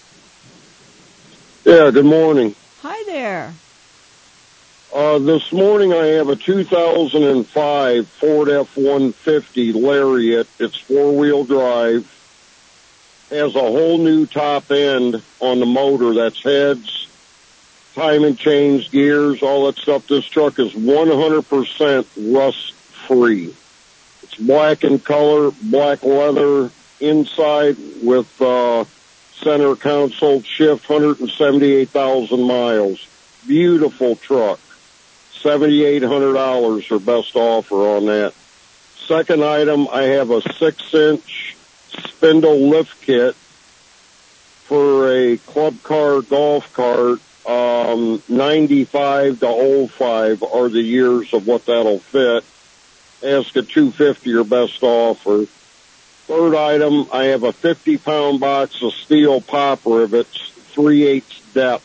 Yeah, good morning. Hi there. Uh, this morning I have a two thousand five Ford F one fifty Lariat. It's four-wheel drive. Has a whole new top end on the motor. That's heads, timing chains, gears, all that stuff. This truck is one hundred percent rust-free. It's black in color, black leather inside with uh, center console shift, one hundred seventy-eight thousand miles. Beautiful truck. seven thousand eight hundred dollars for best offer on that. Second item, I have a six inch spindle lift kit for a club car golf cart. Um, ninety-five to oh five are the years of what that'll fit. ask at two fifty or best offer. Third item, I have a fifty pound box of steel pop rivets, three eighths depth.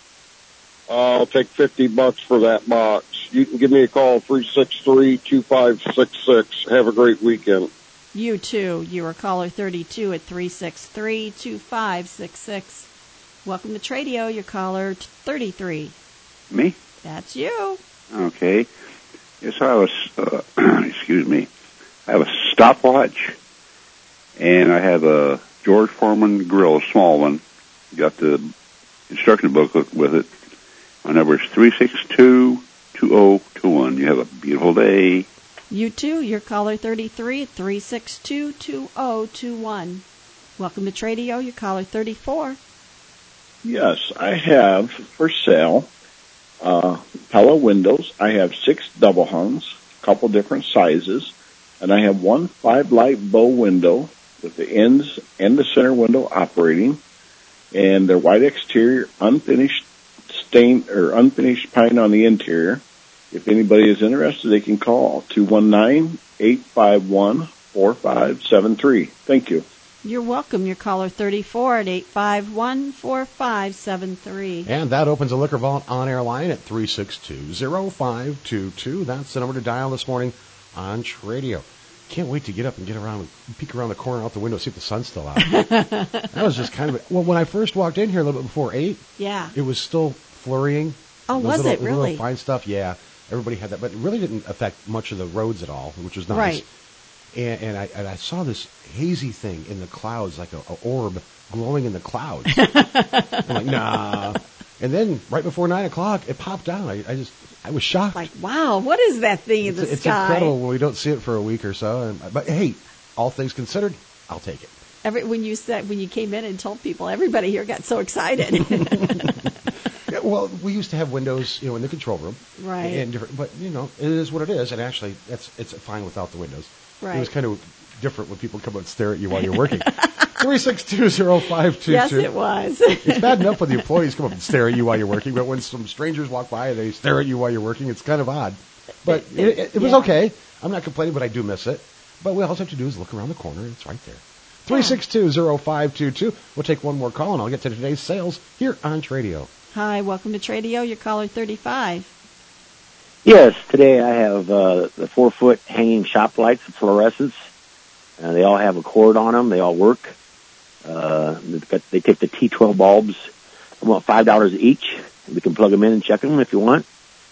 Uh, I'll take fifty bucks for that box. You can give me a call, three six three, two five six six. Have a great weekend. You too. You are caller thirty-two at three six three, two five six six. Welcome to Tradio. You're caller thirty-three. Me? That's you. Okay. Yes, I was, uh, excuse me, I have a stopwatch, and I have a George Foreman grill, a small one. Got the instruction booklet with it. My number is three six two, two zero two one. You have a beautiful day. You too. You're caller thirty-three at three six two, two zero two one. Welcome to Tradio. You're caller thirty-four. Yes, I have for sale uh, Pella windows. I have six double hungs, a couple different sizes, and I have one five-light bow window with the ends and the center window operating, and they're white exterior, unfinished stain or unfinished pine on the interior. If anybody is interested, they can call two one nine, eight five one, four five seven three. Thank you. You're welcome. You're caller thirty-four at eight five one, four five seven three. And that opens a Liquor Vault on-air line at three six two, zero five two two. That's the number to dial this morning on Tradio. Can't wait to get up and get around and peek around the corner out the window, see if the sun's still out. That was just kind of, well, when I first walked in here a little bit before eight, yeah, it was still flurrying. Oh, Those was little, it really? Little fine stuff, yeah. Everybody had that, but it really didn't affect much of the roads at all, which was nice. Right. And, and, I, and I saw this hazy thing in the clouds, like a, a orb glowing in the clouds. I'm like, nah. And then right before nine o'clock, it popped down. I, I just, I was shocked. Like, wow, what is that thing in it's, the it's sky? It's incredible when we don't see it for a week or so. And, but hey, all things considered, I'll take it. Every, when you said when you came in and told people, everybody here got so excited. Yeah, well, we used to have windows, you know, in the control room, right? And different, but you know, it is what it is. And actually, that's it's fine without the windows. Right. It was kind of different when people come out and stare at you while you're working. Three six two zero five two two. Yes, it was. It's bad enough when the employees come up and stare at you while you're working, but when some strangers walk by and they stare at you while you're working, it's kind of odd. But it, it, it was yeah. okay. I'm not complaining, but I do miss it. But we all have to do is look around the corner. It's right there. three six two zero five two two. We'll take one more call, and I'll get to today's sales here on Tradio. Hi, welcome to Tradio. You're caller thirty-five. Yes, today I have uh, the four-foot hanging shop lights, the fluorescents. Uh, they all have a cord on them. They all work. Uh, they take the T twelve bulbs. I want five dollars each. We can plug them in and check them if you want.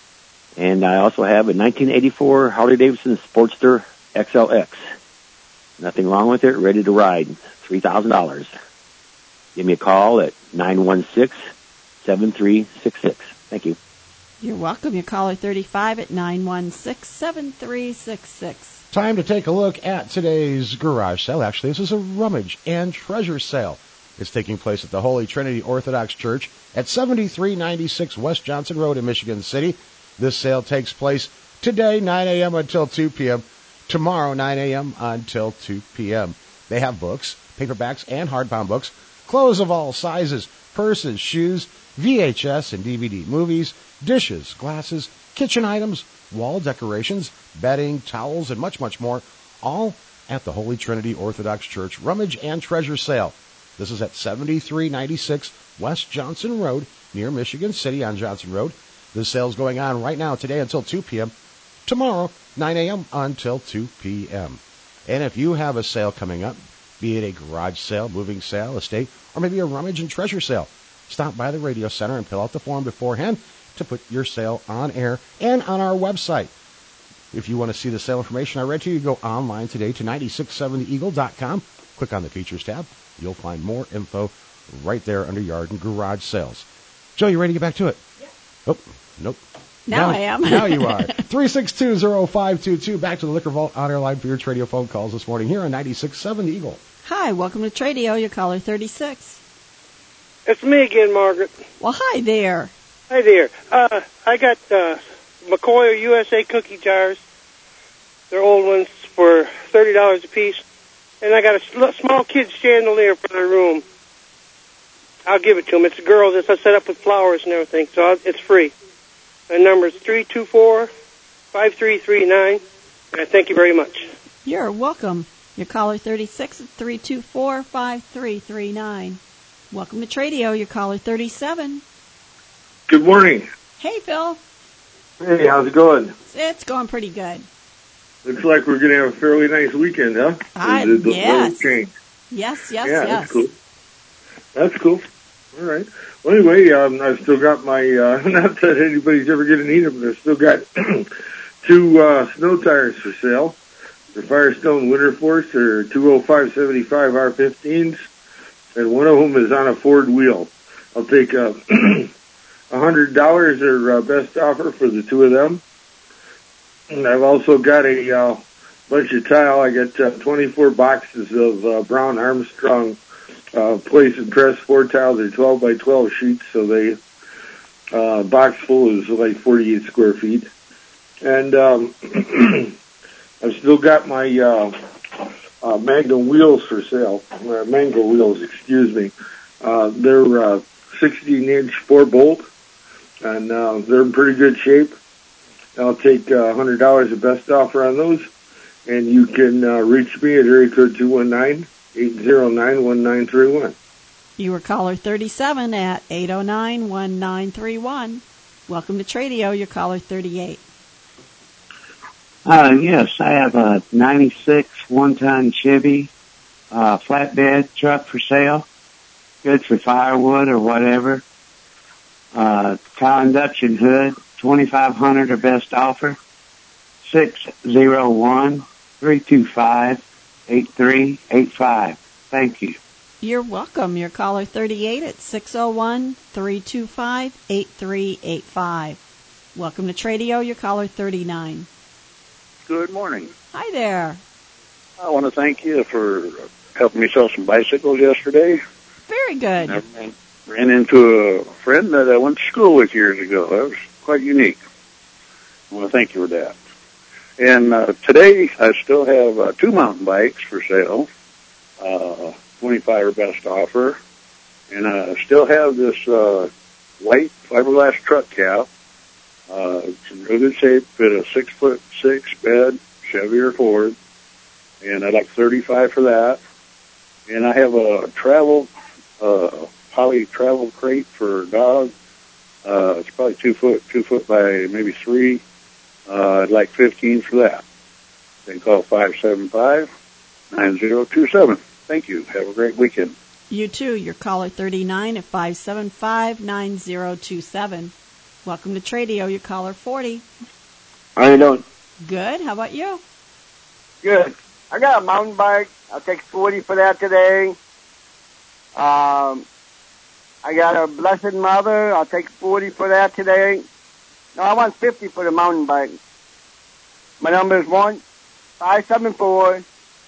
And I also have a nineteen eighty-four Harley-Davidson Sportster X L X. Nothing wrong with it. Ready to ride. three thousand dollars. Give me a call at nine one six, seven three six six. Thank you. You're welcome. You're caller thirty-five at nine one six, seven three six six. Time to take a look at today's garage sale. Actually, this is a rummage and treasure sale. It's taking place at the Holy Trinity Orthodox Church at seventy-three ninety-six West Johnson Road in Michigan City. This sale takes place today, nine a.m. until two p.m., tomorrow, nine a.m. until two p.m. They have books, paperbacks, and hardbound books, clothes of all sizes, purses, shoes, V H S and D V D movies, dishes, glasses, kitchen items, wall decorations, bedding, towels, and much, much more, all at the Holy Trinity Orthodox Church Rummage and Treasure Sale. This is at seventy-three ninety-six West Johnson Road near Michigan City on Johnson Road. This sale is going on right now today until two p.m., tomorrow nine a.m. until two p.m. And if you have a sale coming up, be it a garage sale, moving sale, estate, or maybe a rummage and treasure sale, stop by the radio center and fill out the form beforehand to put your sale on air and on our website. If you want to see the sale information I read to you, go online today to nine six seven the eagle dot com. Click on the features tab. You'll find more info right there under yard and garage sales. Joe, you ready to get back to it? Yeah. Oh, nope. Now, now I am. Now you are. three six two zero five two two. Back to the Liquor Vault on air line for your Tradio phone calls this morning here on ninety-six point seven The Eagle. Hi, welcome to Tradio. You're caller thirty-six. It's me again, Margaret. Well, hi there. Hi there. Uh, I got uh, McCoy U S A cookie jars. They're old ones for thirty dollars a piece. And I got a small kid chandelier for the room. I'll give it to him. It's a girl that's set up with flowers and everything, so I'll, it's free. The number is three two four, five three three nine. Uh, thank you very much. You're welcome. Your caller thirty-six at three two four, five three three nine. Welcome to Tradio. Your caller thirty-seven. Good morning. Hey, Phil. Hey, how's it going? It's going pretty good. Looks like we're going to have a fairly nice weekend, huh? I, the, the yes. change. Yes, yes, yeah, yes. That's cool. That's cool. All right. Well, anyway, um, I've still got my, uh, not that anybody's ever going to need them, but I've still got two uh, snow tires for sale. The Firestone Winter Force are two oh five seventy-five R fifteens, and one of them is on a Ford wheel. I'll take uh, one hundred dollars or uh, best offer for the two of them. And I've also got a uh, bunch of tile. I got uh, twenty-four boxes of uh, Brown Armstrong uh, place and press floor tile. They're twelve by twelve sheets, so they uh, box full is like forty-eight square feet. And um, I've still got my uh, uh, Magnum wheels for sale. Uh, Mango wheels, excuse me. Uh, they're uh, sixteen inch four bolt, and uh, they're in pretty good shape. I'll take uh, one hundred dollars of best offer on those, and you can uh, reach me at area code two one nine, eight zero nine, one nine three one. You were caller thirty-seven at eight oh nine, one nine three one. Welcome to Tradio. Your caller thirty-eight. Uh, yes, I have a ninety-six one-ton Chevy uh, flatbed truck for sale. Good for firewood or whatever. Uh, tile induction hood, twenty-five hundred dollars or best offer. six oh one, three two five, eight three eight five. Thank you. You're welcome. Your caller thirty-eight at six oh one, three two five, eight three eight five. Welcome to Tradio. Your caller thirty-nine. Good morning. Hi there. I want to thank you for helping me sell some bicycles yesterday. Very good. I ran, ran into a friend that I went to school with years ago. That was quite unique. I want to thank you for that. And uh, today I still have uh, two mountain bikes for sale, uh, twenty-five or best offer, and I still have this uh, white fiberglass truck cap. Uh, it's in real good shape, fit a six foot six bed, Chevy or Ford, and I'd like thirty-five for that. And I have a travel, uh, poly travel crate for a dog. Uh, it's probably two foot, two foot by maybe three. Uh, I'd like fifteen for that. They call five seven five, nine zero two seven. Thank you. Have a great weekend. You too. Your caller thirty-nine at five seven five, nine zero two seven. Welcome to Tradio. Your caller forty. How you doing? Good. How about you? Good. I got a mountain bike. I'll take forty for that today. Um, I got a Blessed Mother. I'll take forty for that today. No, I want fifty for the mountain bike. My number is one five seven four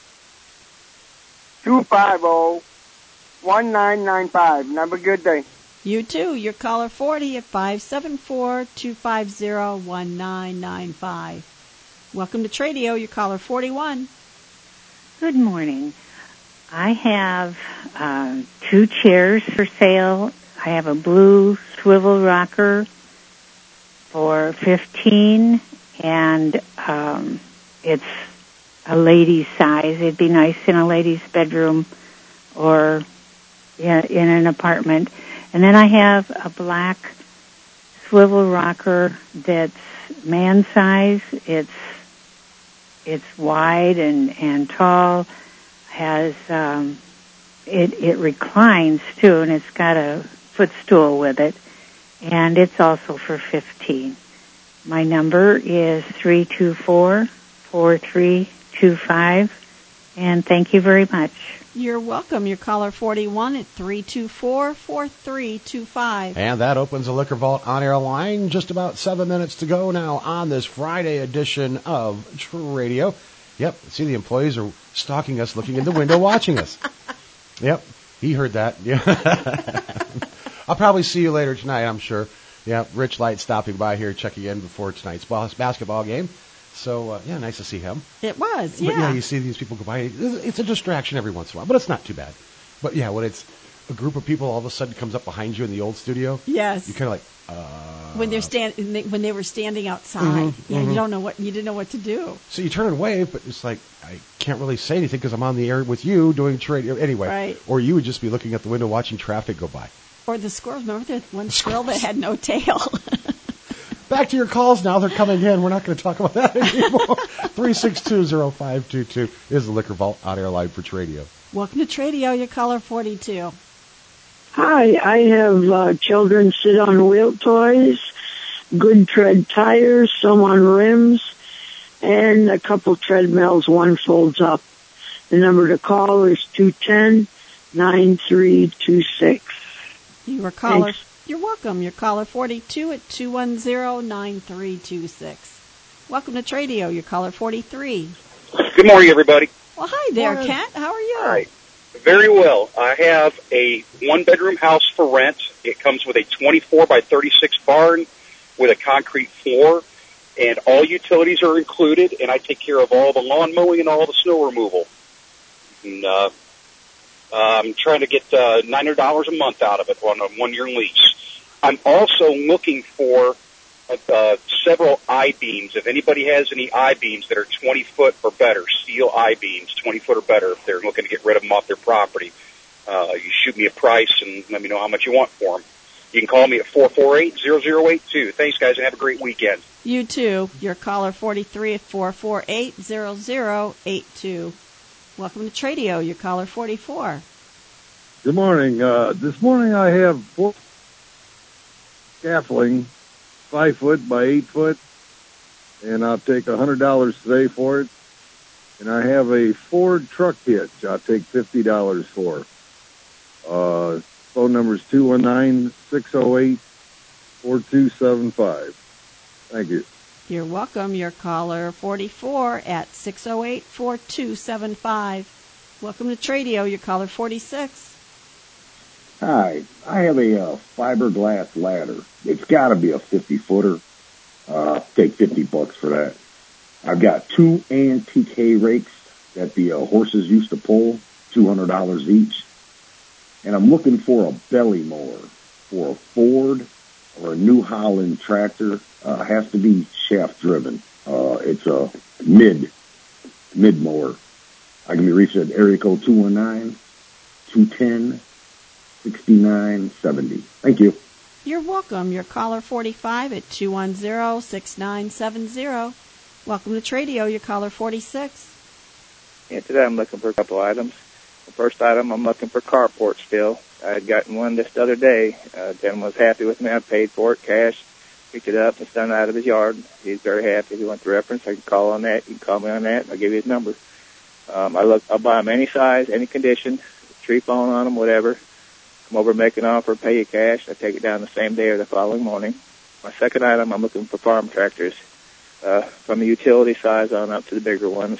two five zero one nine nine five. Have a good day. You too. Your caller forty at five seven four, two five zero, one nine nine five. Welcome to Tradio. Your caller forty-one. Good morning. I have uh, two chairs for sale. I have a blue swivel rocker for fifteen, and um, it's a lady's size. It'd be nice in a lady's bedroom or in, in an apartment. And then I have a black swivel rocker that's man size. It's it's wide and, and tall. Has um, it it reclines too, and it's got a footstool with it. And it's also for fifteen. My number is three two four, four three two five, and thank you very much. You're welcome. Your caller forty-one at three two four, four three two five. And that opens the Liquor Vault on-air line. Just about seven minutes to go now on this Friday edition of Tradio. Yep, see, the employees are stalking us, looking in the window, watching us. Yep, he heard that. Yeah. I'll probably see you later tonight, I'm sure. Yeah, Rich Light stopping by here, checking in before tonight's basketball game. So, uh, yeah, nice to see him. It was, yeah. But, yeah, you see these people go by. It's a distraction every once in a while, but it's not too bad. But, yeah, when it's a group of people all of a sudden comes up behind you in the old studio. Yes. You're kind of like, uh. When they're stand, when they were standing outside, Mm-hmm, yeah, mm-hmm. you don't know what you didn't know what to do. So you turn and wave, but it's like I can't really say anything because I'm on the air with you doing trade anyway. Right. Or you would just be looking at the window watching traffic go by. Or the squirrels. Remember that one squirrel that had no tail? Back to your calls now. They're coming in. We're not going to talk about that anymore. three six two, zero five two two is the Liquor Vault on air line for Tradio. Welcome to Tradio, your caller forty-two. Hi, I have uh, children sit on wheel toys, good tread tires, some on rims, and a couple treadmills. One folds up. The number to call is two one zero, nine three two six. You are caller. Thanks. You're welcome. Your caller forty-two at two one zero, nine three two six. Welcome to Tradio, your caller forty-three. Good morning, everybody. Well, hi there, Morning. Kat. How are you? All right. Very well. I have a one-bedroom house for rent. It comes with a twenty-four by thirty-six barn with a concrete floor, and all utilities are included, and I take care of all the lawn mowing and all the snow removal. And, uh, I'm trying to get uh, nine hundred dollars a month out of it on a one-year lease. I'm also looking for uh, several I-beams. If anybody has any I-beams that are twenty foot or better, steel I-beams, twenty foot or better, if they're looking to get rid of them off their property, uh, you shoot me a price and let me know how much you want for them. You can call me at four four eight, zero zero eight two. Thanks, guys, and have a great weekend. You too. Your caller forty-three at four four eight, zero zero eight two. Welcome to Tradio, your caller forty-four. Good morning. Uh, this morning I have four scaffolding, five foot by eight foot, and I'll take a hundred dollars today for it. And I have a Ford truck hitch. I'll take fifty dollars for. Uh, phone number is two one nine, six zero eight, four two seven five. Thank you. You're welcome. Your caller forty-four at six zero eight, four two seven five. Welcome to Tradio, your caller forty-six. Hi, I have a uh, fiberglass ladder. It's got to be a fifty footer. Uh, take fifty bucks for that. I've got two antique hay rakes that the uh, horses used to pull, two hundred dollars each. And I'm looking for a belly mower for a Ford or a New Holland tractor. Uh, has to be shaft driven. Uh, it's a mid, mid mower. I can be reached at area code two one nine, two one zero, six nine seven zero. Thank you. You're welcome. Your caller forty-five at two one zero, six nine seven zero. Welcome to Tradio, your caller forty-six. Yeah, today I'm looking for a couple items. The first item, I'm looking for carport still. I had gotten one this other day. Uh, gentleman was happy with me. I paid for it cash, picked it up, it's done out of his yard. He's very happy. If you want the reference, I can call on that. You can call me on that. I'll give you his number. Um, I look, I'll buy them any size, any condition, tree falling on them, whatever. Come over, make an offer, pay you cash. I take it down the same day or the following morning. My second item, I'm looking for farm tractors, uh, from the utility size on up to the bigger ones.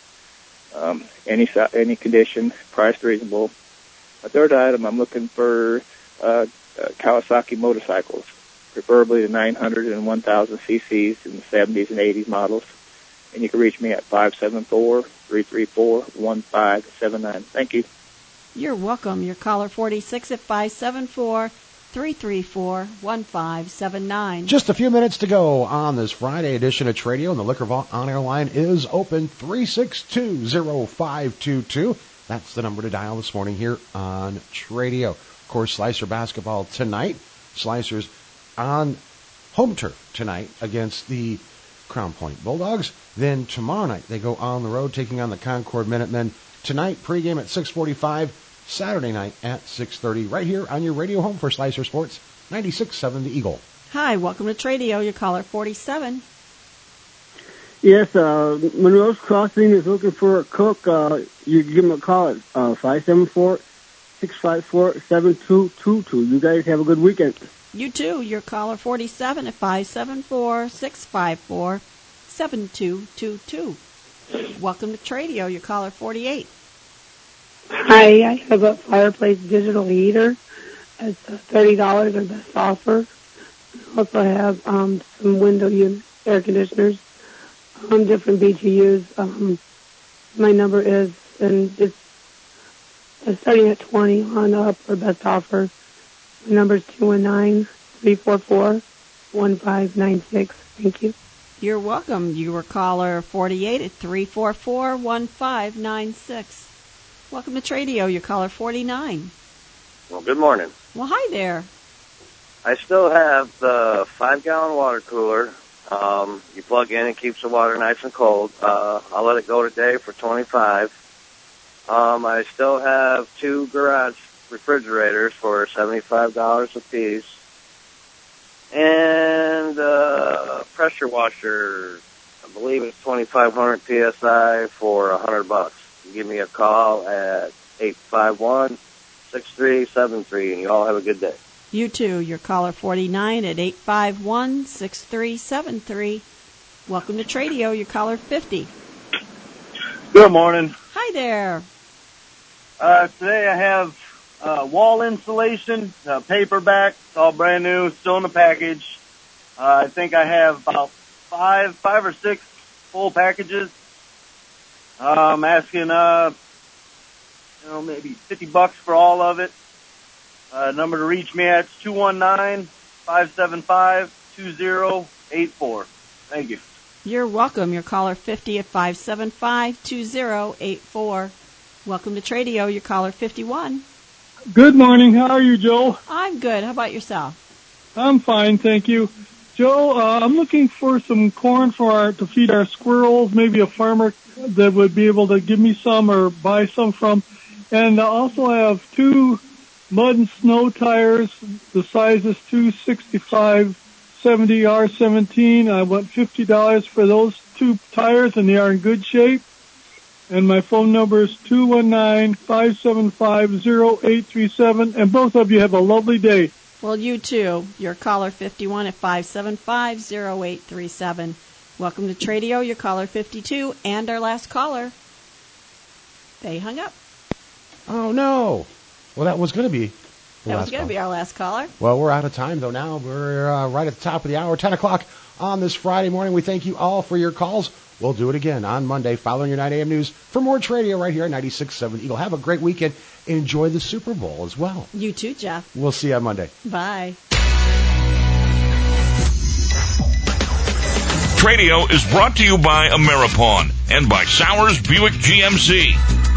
Um, any si- any condition, priced reasonable. My third item, I'm looking for uh, uh, Kawasaki motorcycles, preferably the nine hundred and one thousand cc's in the seventies and eighties models. And you can reach me at five seven four, three three four, one five seven nine. Thank you. You're welcome. Your caller forty-six at five seven four, three three four, one five seven nine. Just a few minutes to go on this Friday edition of Tradio, and the Liquor Vault on-air line is open, three six two, zero five two two. That's the number to dial this morning here on Tradio. Of course, Slicer basketball tonight. Slicers on home turf tonight against the Crown Point Bulldogs. Then tomorrow night they go on the road taking on the Concord Minutemen. Tonight, pregame at six forty-five. Saturday night at six thirty, right here on your radio home for Slicer Sports, ninety-six point seven The Eagle. Hi, welcome to Tradio, your caller forty-seven. Yes, uh, Monroe's Crossing is looking for a cook. Uh, you can give them a call at uh, five seven four, six five four, seven two two two. You guys have a good weekend. You too, your caller forty-seven at five seven four, six five four, seven two two two. Welcome to Tradio, your caller forty-eight. Hi, I have a fireplace digital heater. It's thirty dollars our best offer. I also have um, some window unit air conditioners, um, different B T Us. Um, my number is, and it's uh, starting at twenty on up for best offer. My number is two one nine, three four four, one five nine six. Thank you. You're welcome. You were caller forty-eight at three four four, one five nine six. Welcome to Tradio. You're caller forty-nine. Well, good morning. Well, hi there. I still have the five-gallon water cooler. Um, you plug in, it keeps the water nice and cold. Uh, I'll let it go today for twenty-five. Um, I still have two garage refrigerators for seventy-five dollars a piece. And uh, pressure washer, I believe it's twenty-five hundred P S I for one hundred bucks. You give me a call at eight five one, six three seven three, and you all have a good day. You too. You're caller forty-nine at eight five one, six three seven three. Welcome to Tradio. You're caller fifty. Good morning. Hi there. Uh, today I have uh, wall insulation, uh, paperback. It's all brand new, still in the package. Uh, I think I have about five, five or six full packages. Uh, I'm asking, uh, you know, maybe fifty bucks for all of it. Uh, number to reach me at is two one nine, five seven five, two zero eight four. Thank you. You're welcome. You're caller fifty at five seven five, two zero eight four. Welcome to Tradio. You're caller fifty-one. Good morning. How are you, Joe? I'm good. How about yourself? I'm fine, thank you. Joe, uh, I'm looking for some corn for our, to feed our squirrels, maybe a farmer that would be able to give me some or buy some from. And I also have two mud and snow tires. The size is two sixty-five seventy R seventeen. I want fifty dollars for those two tires, and they are in good shape. And my phone number is two one nine, five seven five, zero eight three seven. And both of you have a lovely day. Well, you too. You're caller fifty-one at five seven five, zero eight three seven. Welcome to Tradio. You're caller fifty-two and our last caller. They hung up. Oh, no. Well, that was going to be the That last was going to call. be our last caller. Well, we're out of time, though, now. We're uh, right at the top of the hour, ten o'clock on this Friday morning. We thank you all for your calls. We'll do it again on Monday following your nine a.m. news for more Tradio right here at ninety-six point seven Eagle. Have a great weekend. Enjoy the Super Bowl as well. You too, Jeff. We'll see you on Monday. Bye. Tradio is brought to you by Ameripawn and by Sowers Buick G M C.